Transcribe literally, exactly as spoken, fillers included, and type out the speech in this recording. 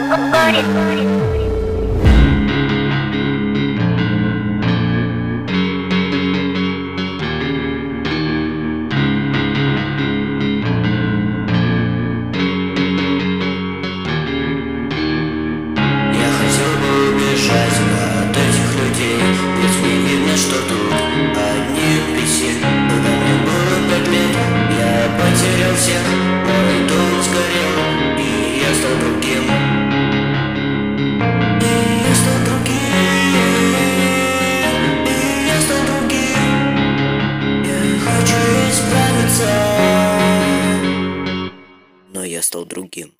От этих людей, ведь не видно, что тут одни писи. Когда мне было пять лет, я потерял всех, мой дом сгорел, и я стал другим. И я стал другим, и я стал другим. Я хочу исправиться, но я стал другим.